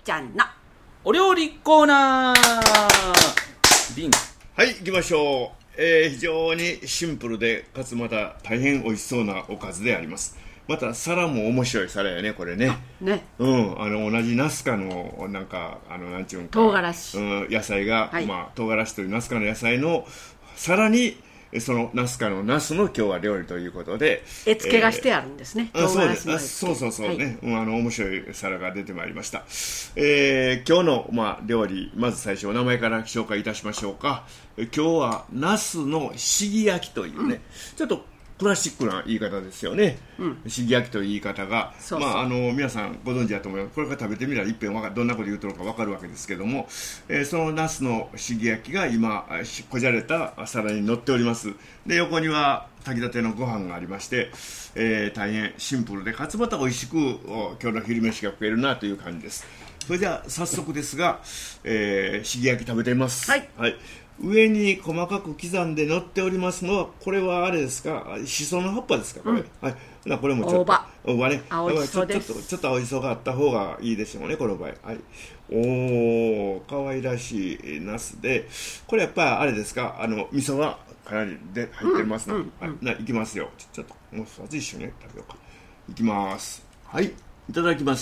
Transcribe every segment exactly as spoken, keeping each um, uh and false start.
ちゃんのお料理コーナー。ビン。 はい、行きましょう。えー、非常にシンプルでかつまた大変美味しそうなおかずであります。また皿も面白い皿やね、これね。 ね、 うん、あの同じナスカのなんかあのなんちゅうんか唐辛子、 うん、野菜が、 はい、 まあ唐辛子というナスカの野菜のさらにそのナスカのナスの今日は料理ということで絵付けがしてあるんですね、 えー、 唐辛子の絵付け。 そうそうそうね、 はい、 うん、あの面白い皿が出てまいりました。えー、今日の、まあ、料理まず最初お名前から紹介いたしましょうか。今日はナスのしぎ焼きというね、うん、ちょっとクラシックな言い方ですよね、うん、しぎ焼きという言い方がそうそう、まあ、あの皆さんご存知だと思います。これから食べてみたら一遍どんなこと言うとるか分かるわけですけども、えー、そのナスのしぎ焼きが今こじゃれた皿に乗っております。で横には炊きたてのご飯がありまして、えー、大変シンプルでかつまた美味しく今日の昼飯が食えるなという感じです。それじゃあ早速ですが、えー、しぎ焼き食べてみます。 はい、 はい、上に細かく刻んで乗っておりますのはこれはあれですか、しその葉っぱですかこれ、うん、はい、これもちょっと大葉ね、 青じそです。 ちょっとちょっと青じそがあった方がいいでしょうねこの場合。はい、おー、可愛らしいナスで、これやっぱりあれですか、あの味噌はかなりで入ってますの、うんうんうん、はい、ないきますよ。ちょっともうふたつ一緒に食べようか。いきます。はい、いただきます。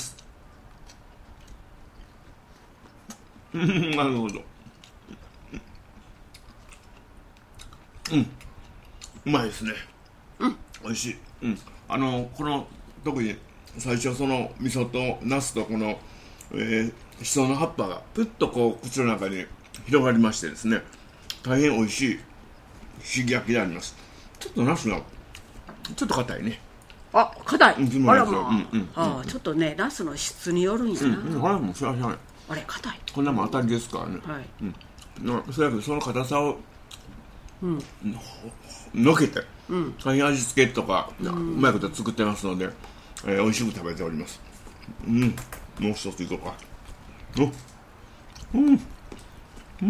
なるほど。うん、うまいですね。うん、美味しい。うん、あのこの特に最初その味噌とナスとこの、えー、しその葉っぱがぷっとこう口の中に広がりましてですね、大変美味しいしぎ焼きであります。ちょっとナスがちょっと硬いね。 あ、硬い。 うん、 あらまあ、 うんうん、 あ、ちょっとねナスの質によるんやな。 うんうん、あれもそれはしない。 あれ硬い。 こんなもん当たりですからね。 はい。 うん、それだけどその硬さをうん、 のけて、 うん、 大変味付けとか、うん、うまいこと作ってますので、えー、美味しく食べております。うん、もう一ついこうか。お、うん、うん、うん、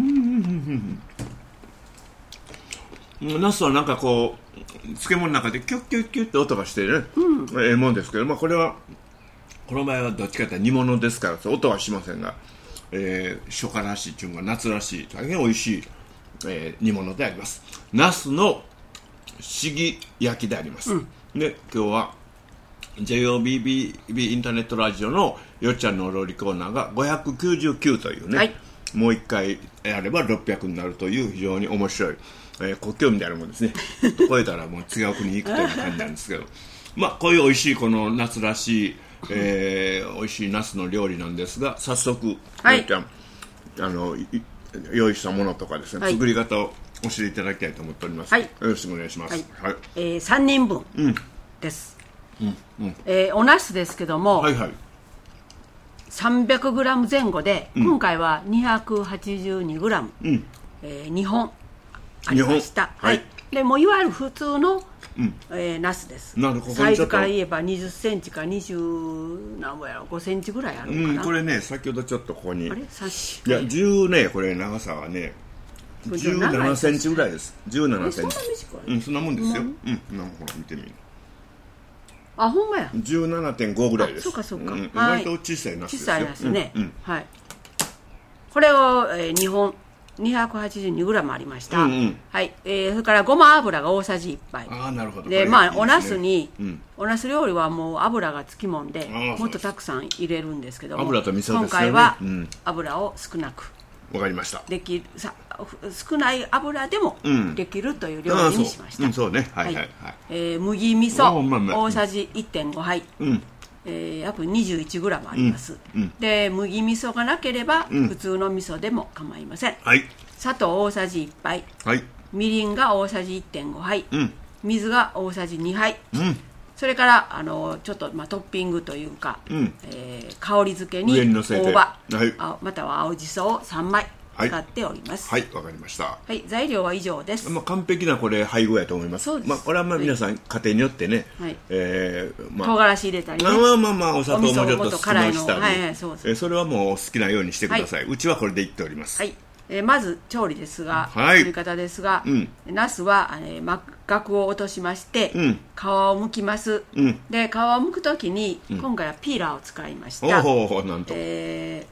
うん。ナスはなんかこう漬物の中でキュッキュッキュッって音がしてね、うん、ええもんですけど、まあこれはこの場合はどっちかというと煮物ですから音はしませんが、えー、初夏らしいというか夏らしい大変美味しい、えー、煮物であります。ナスのしぎ焼きであります、うん、で今日は ジェイオービービービー インターネットラジオのよっちゃんのお料理コーナーがごひゃくきゅうじゅうきゅうというね、はい、もういっかいやればろっぴゃくになるという非常に面白い、えー、国境みたいなもんですね。超えたらもう違う国に行くという感じなんですけどまあこういう美味しいこの夏らしい、えー、美味しいナスの料理なんですが、早速、はい、よっちゃんあの用意したものとかですね、はい、作り方を教えていただきたいと思っております、はい、よろしくお願いします、はいはい、えー、さんにんぶんです、うんうん、えー、おナスですけども、はいはい、さんびゃくグラム 前後で、うん、今回は にひゃくはちじゅうにグラム、うん、えー、にほんありました、はいはい、でもういわゆる普通の、うんえー、ナスです。なるほど。サイズから言えばにじゅっセンチかにじゅう何ぼやろごセンチぐらいあるかな、 うん、これね先ほどちょっとここにあれいやじゅうねこれ長さはねじゅうななセンチぐらいです。じゅうななセンチ。うん、そんなもんですよ。うん、うん、なんかほら見てみる。 あ、ほんまや。 じゅうななてんご ぐらいです。 そうかそうか。 うん、割と小さいナスですよ。 小さいナスね。 うんうん、 はい。これを、えー、にほんにひゃくはちじゅうにグラムありました。うんうん、はい。えー、それからごま油が大さじいっぱい。 ああ、なるほど。 で、まあいいですね、おナスに、うん、おナス料理はもう油がつきもんで、もっとたくさん入れるんですけども、 油と味噌ですよね。 今回は、うん、油を少なく。 わかりました。 できるさ少ない油でもできるという料理にしました。 うん、そう、うん、そうね。はいはいはい。 えー、麦味噌大さじ いってんご 杯、うんえー、約 にじゅういちグラム あります、うんうん、で麦味噌がなければ普通の味噌でも構いません、はい、砂糖大さじいっぱい、はい、みりんが大さじ いってんご 杯、うん、水が大さじにはい、うん、それからあのちょっと、まあ、トッピングというか、うんえー、香り付けに大葉、はい、あまたは青じそをさんまい使っております。 はい、わ、はい、かりました。 はい、材料は以上です。 まあ、完璧なこれ配合やと思います。 そうです。 まあ、これはまあ皆さん家庭によってね、はいえーまあ、唐辛子入れたりね、 まあまあまあお砂糖もちょっと少ししたり、 はいはい、そうそう、 えー、それはもうお好きなようにしてください。はい、うちはこれでいっております。 はい。えー、まず調理ですが、はい、作り方ですが、うん、ナスは、えー、ガクを落としまして、うん、皮を剥きます、うん、で皮を剥くときに、うん、今回はピーラーを使いました。 ほうほうほう、なんと、 えー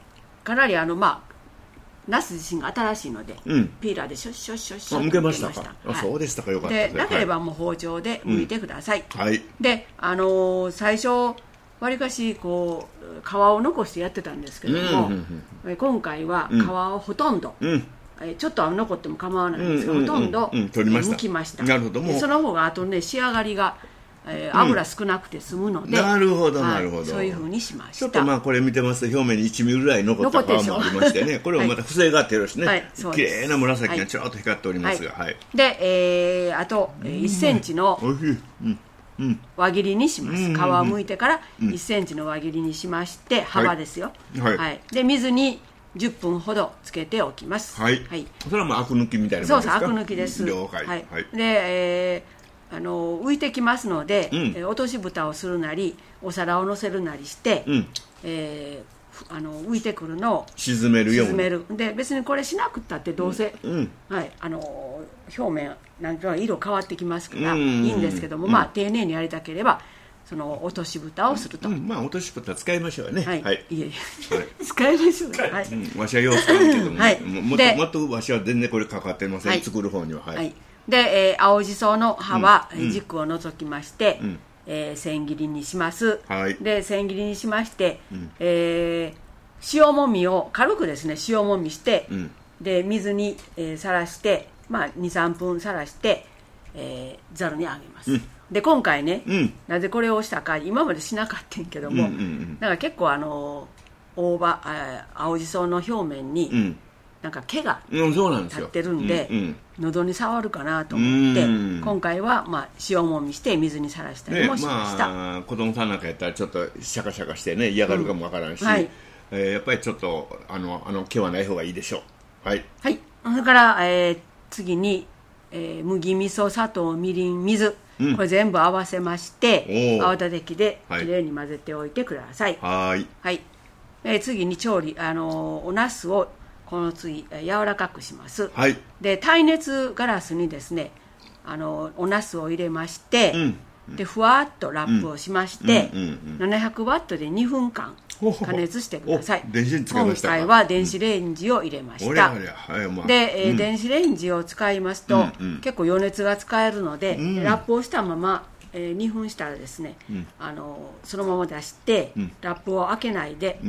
かなりあのまあナス自身が新しいので、うん、ピーラーでシュッシュッシュッシュッと剥けましたか。あ、そうでしたか。よかったでなければもう包丁で剥いてください、 うん、はい。 であのー、最初わりかしこう皮を残してやってたんですけども、うんうんうん、今回は皮をほとんど、うん、えちょっと残っても構わないんですが、うんうんうん、ほとんど、うん、取りました。剥きました。 なるほど。もうその方があとね仕上がりがえー、油少なくて済むので、 うん、なるほどなるほど、はい、 そういう風にしました。 ちょっとまあこれ見てますと表面にいちミリぐらい残った皮もありましてね、これもまた風情があってよろしね、はい、綺麗な紫がちょっと光っておりますが、はいはい、 で、えー、あと、えー、いっセンチの輪切りにします。皮を剥いてからいっセンチの輪切りにしまして、幅ですよ、はいはい、で水にじゅっぷんほどつけておきます。 はい、はい、それはもうアク抜きみたいなものですか。 そうそう、アク抜きです。 了解、 はいはい、で、えーあの浮いてきますので、うん、え落とし蓋をするなりお皿を乗せるなりして、うん、えー、あの浮いてくるのを沈めるように。 沈める。で別にこれしなくったってどうせ、うん、はい、あの表面なんか色変わってきますからいいんですけども、うん、まあ丁寧にやりたければその落とし蓋をすると、 うん、まあ落とし蓋使いましょうね。はい、 はい、いえいえ、はい、使いましょうね。はい、 うん、わしはよう使うけども、はい、もっともっとわしは全然これかかってません、はい、作る方には。はい、はい、で、えー、青じその葉は、うん、軸を除きまして、うん、えー、千切りにします、はい、で千切りにしまして、うん、えー、塩もみを軽くですね塩もみして、うん、で水にさら、えー、して、まあ、にさんぷんさらして、えー、ざるにあげます、うん、で今回ね、うん、なぜこれをしたか今までしなかったんけども、うんうんうん、だから結構あの大葉青じその表面に、うん、なんか毛が立ってるんで、うんうん、喉に触るかなと思って今回はまあ塩もみして水にさらしたりもしました、ね、まあ、子供さんなんかやったらちょっとシャカシャカしてね嫌がるかもわからんし、うん、はい、えー、やっぱりちょっとあのあの毛はない方がいいでしょう。はい、 はい、それから、えー、次に、えー、麦味噌砂糖みりん水、うん、これ全部合わせまして泡立て器できれいに混ぜておいてください。 はい、 はい、えー、次に調理、あのー、お茄子をこの次柔らかくします、はい、で耐熱ガラスにですねあのお茄子を入れまして、うん、でふわっとラップをしまして、うんうんうんうん、ななひゃくワットでにふんかん加熱してください。 電子レンジ使いましたか。 今回は電子レンジを入れました、うん、で、えーうん、電子レンジを使いますと、うんうん、結構余熱が使えるので、うん、ラップをしたまま、えー、にふんしたらですね、うん、あのそのまま出して、うん、ラップを開けないで、うん、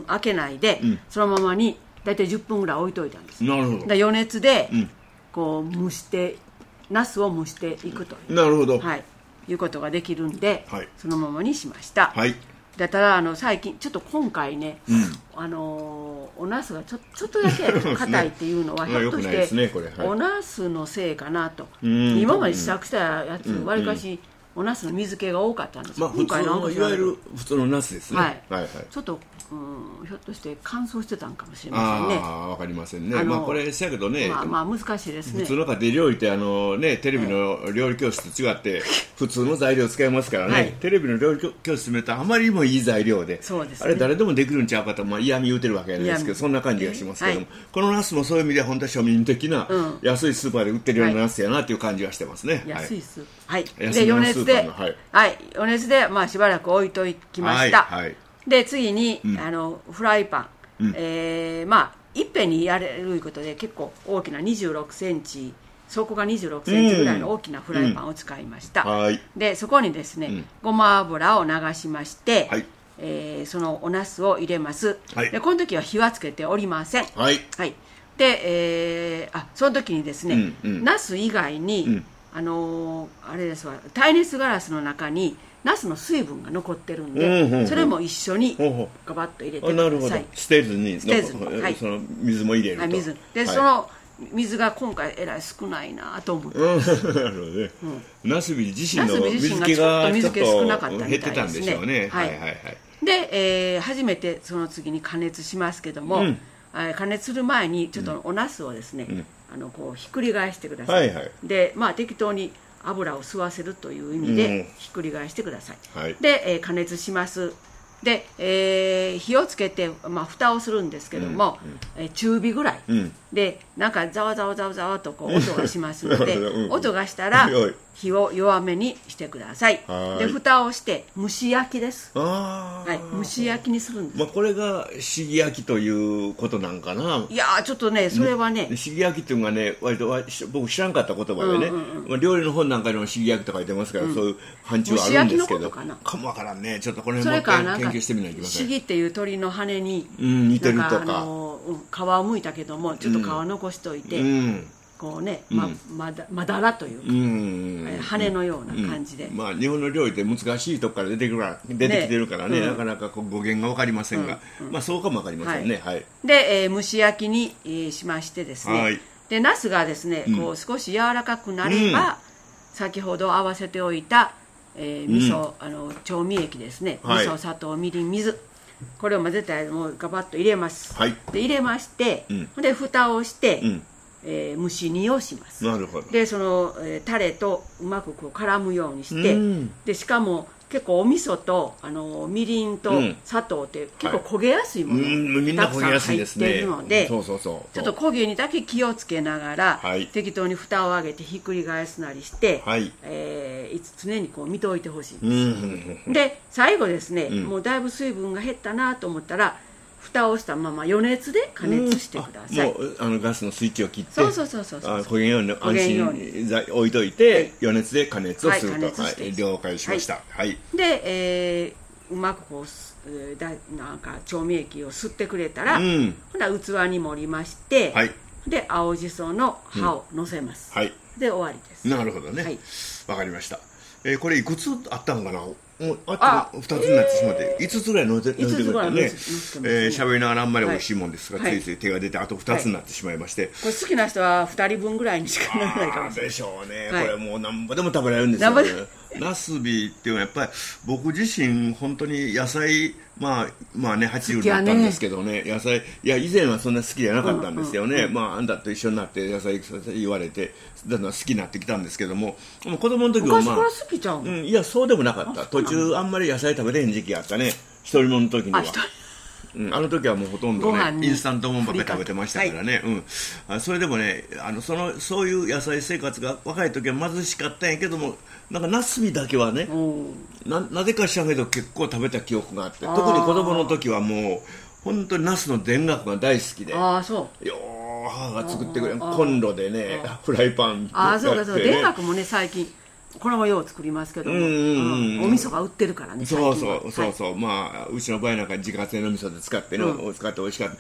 開けないで、うん、そのままに大体じゅっぷんぐらい置いといたんです。 なるほど。 で余熱でこう蒸してナスを蒸していくという、 なるほど、 はい、いうことができるんで、はい、そのままにしました。 はい、 だったらあの最近ちょっと今回ね、うん、あのおナスがちょ、ちょっとだけ硬いっていうのはひょっとして、ねはい、おナスのせいかなと。今まで試作したやつわりかしおナスの水気が多かったんです。 まあ、普通のいわゆる普通のナスですね。 はい、はいはい、ちょっとうん、ひょっとして乾燥してたんかもしれませんね。 ああ、わかりませんね。まあこれせやけどね、 まあまあ難しいですね。 普通の家庭料理ってあのねテレビの料理教室と違って普通の材料使いますからね。はい、テレビの料理教室見るとあまりにもいい材料で、そうですね、あれ誰でもできるんちゃうかとまあ嫌味言うてるわけなんですけど、そんな感じがしますけども、はい、このナスもそういう意味では本当は庶民的な、うん、安いスーパーで売ってるようなナスやなっていう感じがしてますね。 安いスーパー。はい。で余熱で、はい、はい、余熱でまあしばらく置いときました。はい。はい、で次に、うん、あのフライパン、うん、えー、まあいっぺんにやれることで結構大きなにじゅうろくセンチ底がにじゅうろくセンチぐらいの大きなフライパンを使いました、うんうん、でそこにですね、うん、ごま油を流しまして、はい、えー、そのおナスを入れます、はい、でこの時は火はつけておりません、はい、はい、で、えー、あその時にですね、うんうん、ナス以外に、うん、あのー、あれですわ耐熱ガラスの中にナスの水分が残ってるんで、うんうんうん、それも一緒にガバッと入れてください。なるほど。 捨てずに、 捨てずに、はい、 その水も入れると。はい、 水で、はい、その水が今回えらい少ないなと思って、うん、 なるほどね、うん、ナスビ自身の水気がちょっと少なかったみたいですね。 減ってたんでしょうね。はいはいはい。 で、えー、初めてその次に加熱しますけども、うん、加熱する前にちょっとおナスをですね、うん、あのこうひっくり返してください。はいはい、で、まあ適当に油を吸わせるという意味でひっくり返してください、うん、はい、で、えー、加熱します。 で、えー、火をつけて、まあ、蓋をするんですけども、うんうん、え中火ぐらい、うん、でなんかざわざわざわざわとこう音がしますので、うん、音がしたら火を弱めにしてください。で蓋をして蒸し焼きです。あ、はい、蒸し焼きにするんです。 まあ、これがしぎ焼きということなんかな。 いやーちょっとねそれはねしぎ焼きっていうのがね割と僕知らんかった言葉でね、うんうんうん、まあ、料理の本なんかでもしぎ焼きとか書いてますから、うん、そういう範疇はあるんですけど、かもわからんね。ちょっとこれもう一回研究してみないといけません。 しぎっていう鳥の羽に、 うん、似てるとか、あの皮をむいたけどもちょっと皮残しといて、うん、こうね、ま、まだまだらというか、うん、羽のような感じで、 うん、まあ日本の料理って難しいとこから出てくる出てきてるからね、ね、なかなかこう語源が分かりませんが、うんうん、まあそうかも分かりませんね、はいはい、 で、えー、蒸し焼きに、えー、しましてですね、はい、でナスがですね、うん、こう少し柔らかくなれば、うん、先ほど合わせておいた、えー、味噌、うん、あの調味液ですね、はい、味噌、砂糖、みりん、水、これを混ぜたらもうガバッと入れます、はい、で入れまして、うん、で蓋をして、うん、えー、蒸し煮をします。 なるほど。 でその、えー、タレとうまくこう絡むようにして、うん、でしかも結構お味噌とあのみりんと砂糖って結構焦げやすいもの、 はい、 たくさん入っているので、 そうそうそう、 ちょっと焦げにだけ気をつけながら、はい、適当に蓋を上げてひっくり返すなりして、はい、えー、いつ常にこう見ておいてほしいんです。で最後ですね、うん、もうだいぶ水分が減ったなと思ったら蓋をしたまま余熱で加熱してください。 もうあのガスのスイッチを切ってそうそうそうそうそう焦げんように安心置いといて、はい、余熱で加熱をすると、はいはい、了解しました、はいはい、 で、えー、うまくこう、えー、だなんか調味液を吸ってくれたら、うん、ほな器に盛りまして、はい、で青じその葉をのせます、うん、はい、で終わりです。 なるほどね、はい、わかりました。えー、これいくつあったのかな。もうあとふたつになってしまって、えー、いつつぐらい乗せてくれてね、喋りながらあんまり美味しいもんですが、はい、ついつい手が出てあとふたつになってしまいまして、はい、 これ好きな人はふたりぶんぐらいにしかならないかもしれないでしょうね、はい、これもう何ぼでも食べられるんですよね。ナスビっていうのはやっぱり僕自身本当に野菜まあまあねはちじゅうになったんですけどね、野菜いや以前はそんな好きじゃなかったんですよね、うんうんうん、まああんたと一緒になって野菜言われてだんだん好きになってきたんですけども、子供の時はまあ昔から好きちゃう、 うん、いやそうでもなかった。途中あんまり野菜食べれへん時期あったね、一人者の時には。うん、あの時はもうほとんどねインスタントもんばっかり食べてましたからね、はい、うん、あそれでもねあのそのそういう野菜生活が若い時は貧しかったんやけども、なんかナスビだけはね な, なぜか知らんけど結構食べた記憶があって、特に子供の時はもう本当にナスの田楽が大好きで、 あそうよー母が作ってくれるコンロでねフライパンああそうかそう、田楽もね最近これもよう作りますけども、うんうんうん、お味噌が売ってるからね。 そうそうそうそう、はい、まあうちの場合なんか自家製の味噌で使ってね、うん、使って美味しかった。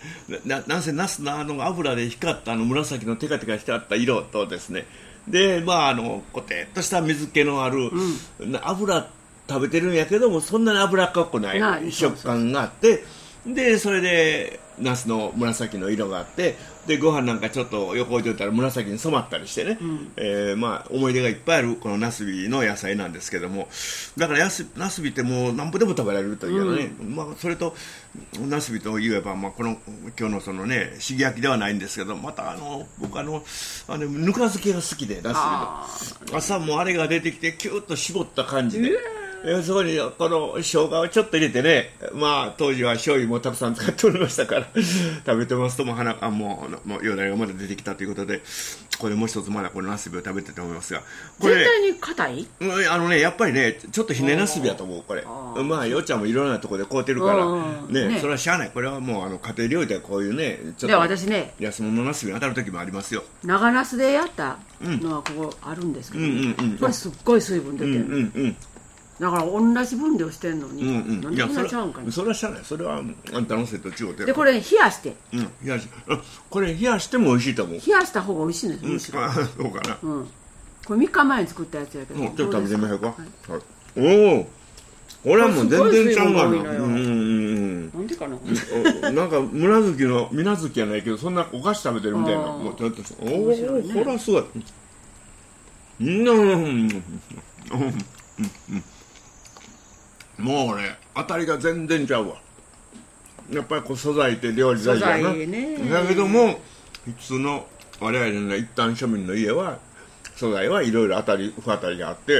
ななんせナスのあの油で光ったあの紫のテカテカ光った色とですね、でまああのコテッとした水気のある、うん、油食べてるんやけどもそんなに脂っこくない食感があって、でそれでナスの紫の色があって、でご飯なんかちょっと横置いといたら紫に染まったりしてね、うん、えー、まあ思い出がいっぱいあるこのナスビの野菜なんですけども、だからナスビってもう何ぼでも食べられるというね、うん、まあ、それとナスビといえば、まあ、この今日のそのねしぎ焼きではないんですけど、またあの僕あのあのぬか漬けが好きで、ナスビの朝もあれが出てきてキュッと絞った感じで、えー、そこにこの生姜をちょっと入れてね、まあ当時は醤油もたくさん使っておりましたから食べてますとも鼻あもうもうよだれがまだ出てきたということで、これもう一つまだこのナスビを食べてと思いますが、これ絶対に硬い？ あのねやっぱりねちょっとひねナスビだと思うこれ。あまあようちゃんもいろんなところで買うてるからね、ね、それはしゃあない。これはもうあの家庭料理でこういうねちょっと私ね安物のナスビに当たる時もありますよ。 長ナスでやったのはここあるんですけど、ね、うんうんうん、これすっごい水分出てる、うんうんうん、だから同じ分量してんのに、うんうん、なんでこんなちゃうんかな。 それはしゃあない。それはあんたのせと違うて。 でこれ冷やして、 うん、冷やしこれ冷やしても美味しいと思う。 冷やした方が美味しいんです、むしろ、 うん、そうかな、うん、 これみっかまえに作ったやつやけど、 うん、ちょっと食べてみましょうか、はいはい、おおこれはもう全然ちゃうがな。うんうんうん、 なんでかななんか村月の水無月じゃないけどそんなお菓子食べてるみたいな、もうちょっとおお、ね、これはすごい。うんうんうんもうね当たりが全然ちゃうわ。やっぱりこう素材って料理大事だな、ね、だけども普通の我々の一般庶民の家は素材はいろいろ当たり不当たりがあって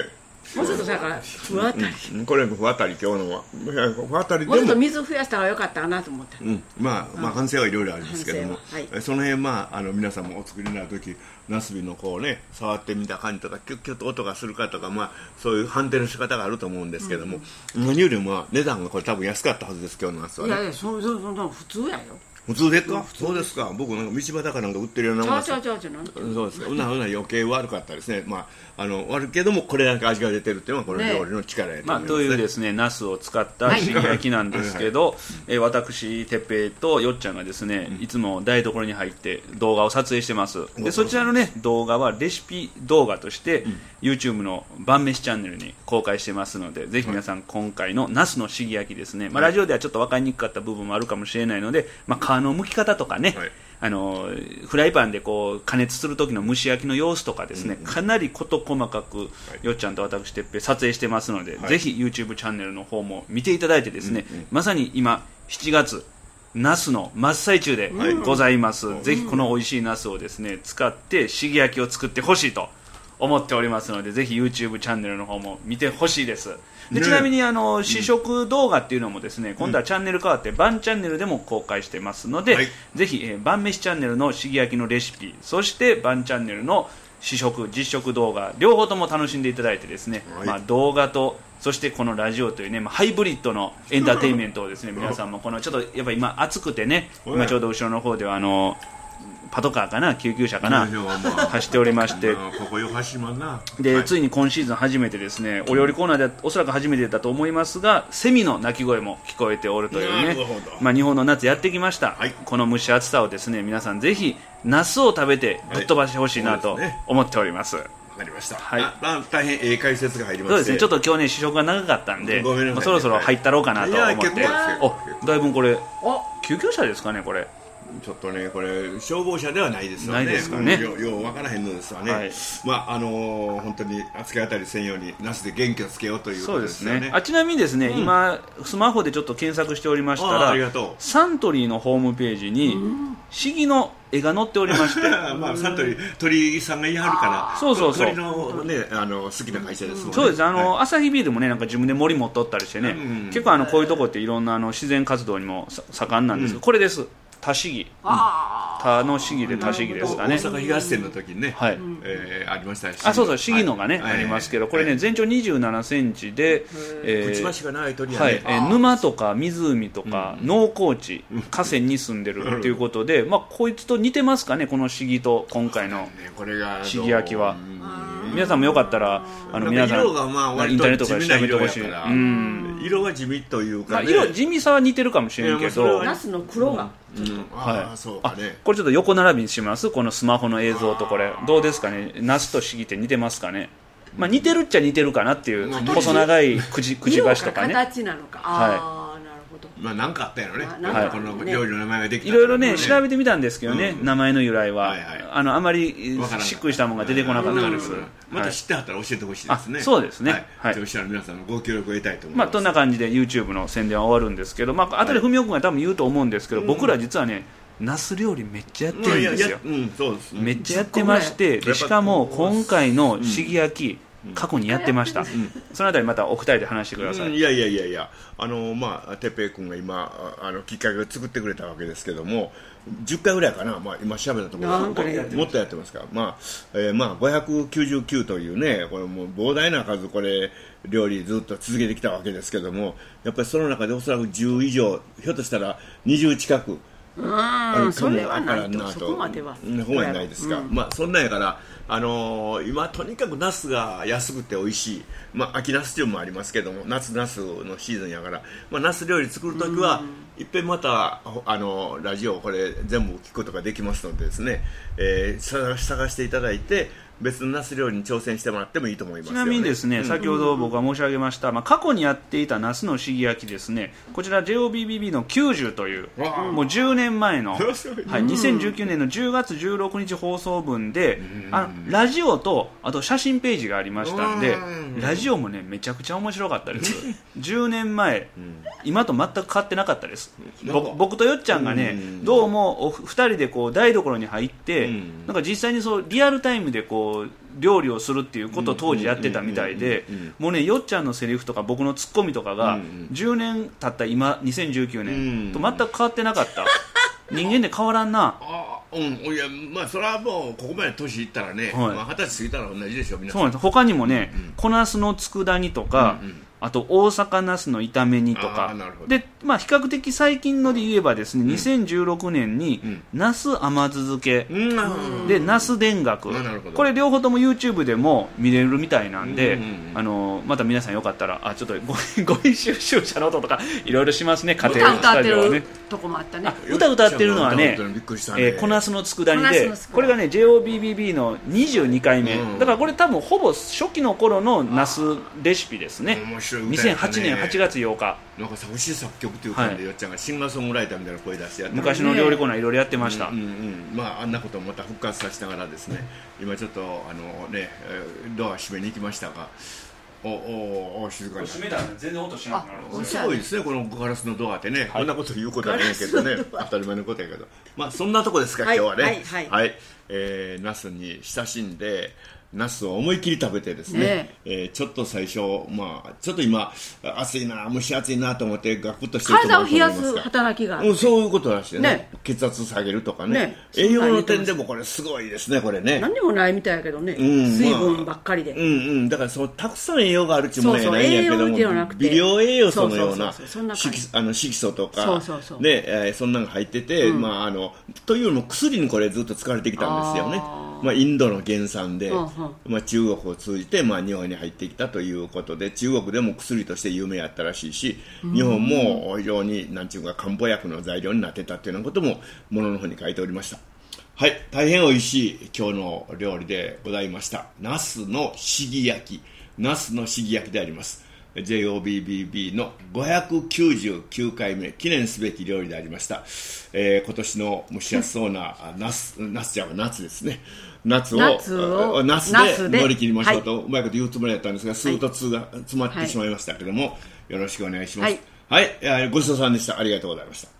もうちょっとだからふわたり、 うん、これふわたり今日のはふわたりでももうちょっと水増やした方がよかったかなと思って、 うん、まあ、まあ反省はいろいろあるんですけども、 はい、 その辺まああの皆さんもお作りになる時ナスビのこうね触ってみた感じとかキュッキュッと音がするかとか、まあそういう判定の仕方があると思うんですけども、うん、何よりも値段がこれ多分安かったはずです今日のナスはね。 いやいやそそそ普通やよ。 普通ですか？そうですか。僕なんか道端かなんか売ってるようなものです。 ちゃうちゃうちゃうちゃう。 そうですか。うなうな余計悪かったですね。まああの悪いけどもこれだけ味が出てるっていうのはこの料理の力やと思いますね。 まあというですねナスを使ったしぎ焼きなんですけど、はいえー、私てっぺいとよっちゃんがですね、うん、いつも台所に入って動画を撮影してます。でそちらのね動画はレシピ動画として、うん、YouTube の晩飯チャンネルに公開してますので、ぜひ皆さん今回のナスのしぎ焼きですね。まあラジオではちょっと分かりにくかった部分もあるかもしれないので、まあ皮の剥き方とかね。はいあのフライパンでこう加熱する時の蒸し焼きの様子とかですね、うんうん、かなり事細かく、はい、よっちゃんと私てっぺい撮影してますので、はい、ぜひ YouTube チャンネルの方も見ていただいてですね、うんうん、まさに今しちがつナスの真っ最中でございます、うん、ぜひこの美味しいナスをですね使ってしぎ焼きを作ってほしいと思っておりますので、ぜひ YouTube チャンネルの方も見てほしいです。でちなみにあの試食動画っていうのもですね、うん、今度はチャンネル変わって晩チャンネルでも公開してますので、はい、ぜひ、えー、晩飯チャンネルのしぎ焼きのレシピ、そして晩チャンネルの試食実食動画両方とも楽しんでいただいてですね、はいまあ、動画とそしてこのラジオというね、まあ、ハイブリッドのエンターテインメントをですね皆さんもこのちょっとやっぱ今暑くてね、今ちょうど後ろの方ではあのパトカーかな救急車かな走っておりまして、 ここよ走りまんなで、はい、ついに今シーズン初めてですねお料理コーナーでおそらく初めてだと思いますがセミの鳴き声も聞こえておるというね、まあ、日本の夏やってきました、はい、この蒸し暑さをですね皆さんぜひナスを食べてぶっ飛ばしてほしいなと思っております、はいわかりました。はい。あまあ、大変ええ解説が入りまして。 そうですね。ちょっと今日ね試食が長かったんで、 ごめんなさいね、 まあ、そろそろ入ったろうかなと思って。 いやお、だいぶこれ、救急車ですかねこれ。 ちょっとねこれ消防車ではないですよね。 ないですかね。 よよう分からへんのですわね。はい、まああのー、本当に扱い当たりせんようにナスで元気をつけようということですよね。そうですね。 あちなみにですね、うん、今スマホでちょっと検索しておりましたら、 あありがとう。 サントリーのホームページにシギの絵が載っておりましてまあサントリー鳥さんが言いはるからそうそうそう鳥のねあの好きな会社ですもんね。 そうですあの、はい、アサヒビールもねなんか自分で森持っとったりしてね、うん、結構あのこういうとこっていろんなあの自然活動にも盛んなんですけど、うん、これです田市議、田の市議で田市議ですかね。 大阪東線の時にね、 はいえー、ありましたし、 あそうそう市議のがね、はい、ありますけど、これね全長にじゅうななセンチで、 えー、くちばしが長い鳥やね、 はいえー、沼とか湖とか、うん、農耕地、河川に住んでるっていうことで、まあこいつと似てますかねこの市議と今回の市議焼きは。皆さんもよかったらあの皆さん色がまあインターネットから調べてほしい。 うん、色が地味というか、ね、 まあ、色地味さは似てるかもしれんけど、 ナスの黒が、 うんうん、あ、そうかね、 これちょっと横並びにします。このスマホの映像とこれどうですかね。ナスとシギって似てますかね。まあ、似てるっちゃ似てるかなっていう、細長いくじくちばしとかね。 形なのか。 はいまあ何かあったやろね、はい、この料理の名前ができた、 いろいろね調べてみたんですけどね、うん、名前の由来は、はいはい、あのあまりしっくりしたものが出てこなかったんです。 また知ってはったら教えてほしいですね。 そうですね、 はい、そうしたら皆さんのご協力を得たいと思います。 まあそんな感じで YouTube の宣伝は終わるんですけど、まあ後で文雄君が多分言うと思うんですけど、はい、僕ら実はねナス料理めっちゃやってるんですよ。めっちゃやってまして、でしかも今回のしぎ焼き、うん、過去にやってました、うん、そのあたりまたお二人で話してください。 うん、いやいやいやいやあのまあてっぺい君が今あのきっかけを作ってくれたわけですけども、じゅっかいぐらいかな、まあ、今調べたところもっとやってますから、まあえー、まあごひゃくきゅうじゅうきゅうというねこれもう膨大な数これ料理ずっと続けてきたわけですけども、やっぱりその中でおそらくじゅう以上ひょっとしたらにじゅう近くあるかもわからんなと。そこまではそこまでないですか、うん、まあそんなんやからあのー、今とにかくナスが安くて美味しい、まあ、秋ナス中もありますけども夏ナスのシーズンやから、まあ、ナス料理作るときは、うん、いっぺんまたあのラジオこれ全部聞くことができますのでですね、えー、探していただいて別のナス料理に挑戦してもらってもいいと思いますよね。 ちなみにですね、うん、先ほど僕が申し上げました、まあ、過去にやっていたナスのしぎ焼きですね、こちら ジェイオービービービー のきゅうじゅうというもうじゅうねんまえの、はい、にせんじゅうきゅうねんのじゅうがつじゅうろくにち放送分で、あのラジオとあと写真ページがありましたんで、ラジオもねめちゃくちゃ面白かったですじゅうねんまえ、うん、今と全く変わってなかったです。僕とよっちゃんがね、どうもおふたりでこう台所に入って、うん、なんか実際にそうリアルタイムでこう料理をするっていうことを当時やってたみたいで、もうねよっちゃんのセリフとか僕のツッコミとかがじゅうねん経った今にせんじゅうきゅうねんと全く変わってなかった人間で変わらんな。 あ、うん、いや、まあそれはもうここまで年いったらね、はい、まあ、二十歳過ぎたら同じでしょ皆さん。 そうなんです。他にもね、うんうん、小ナスの佃煮とか、うんうん、あと大阪ナスの炒め煮とかで、まあ、比較的最近ので言えばですね、うん、にせんじゅうろくねんに、うん、ナス甘酢漬け、うん、でナス田楽、これ両方とも YouTube でも見れるみたいなんで、うんうんうん、あのまた皆さんよかったらあちょっとごご一収集者の音とかいろいろしますね。家庭スタジオはね、 とこもあったね。 歌歌ってるのはね、えー、小ナスの佃煮で、これがね ジェイオービービービー のにじゅうにかいめ、うん、だからこれ多分ほぼ初期の頃のナスレシピですね。にせんはちねんはちがつようか、 なんか作詞作曲という感じで、はい、よっちゃんがシンガーソングライターみたいな声出してやって、 昔の料理コーナーいろいろやってました、うんうんうん、 まあ、あんなことをまた復活させながらですね、今ちょっとあの、ね、ドア閉めに行きましたが、おおお静かに閉めたら全然音しなくなる。 すごいですね、このガラスのドアってね、はい、こんなこと言うことはないけどね、当たり前のことやけど、まあそんなとこですか、はい、今日はね、はいはいはい、えー、ナスに親しんでナスを思い切り食べてですね、ねえー、ちょっと最初、まあ、ちょっと今暑いな、蒸し暑いなと思ってガクッとしてる人もいると思いますが、体を冷やす働きがあって、 うん、そういうことらしいね、ね、血圧下げるとか ね, ね栄養の点でもこれすごいですね、これね、 何にもないみたいやけどね、うん、水分ばっかりで、 まあ、うんうん、だからそうたくさん栄養があるっていうものやないんやけども、微量栄養素のような色素とかそうそうそう、ね、えー、そんなのが入ってて、うん、まあ、あのというよりも薬にこれずっと使われてきたんですよね。まあ、インドの原産で、うんうん、まあ、中国を通じて、まあ、日本に入ってきたということで、中国でも薬として有名やったらしいし、日本も非常になんていうか漢方薬の材料になってたというようなこともものの方に書いておりました。はい、大変おいしい今日の料理でございました。ナスのしぎ焼き、ナスのしぎ焼きであります。ジェイオービービービー のごひゃくきゅうじゅうきゅうかいめ記念すべき料理でありました、えー、今年の蒸し暑そうなナス、ナスちゃんは夏ですね、夏をナスで乗り切りましょうと、はい、うまいこと言うつもりだったんですが、スーッと通が詰まってしまいましたけども、はい、よろしくお願いします。はい、はい、ごちそうさんでした。ありがとうございました。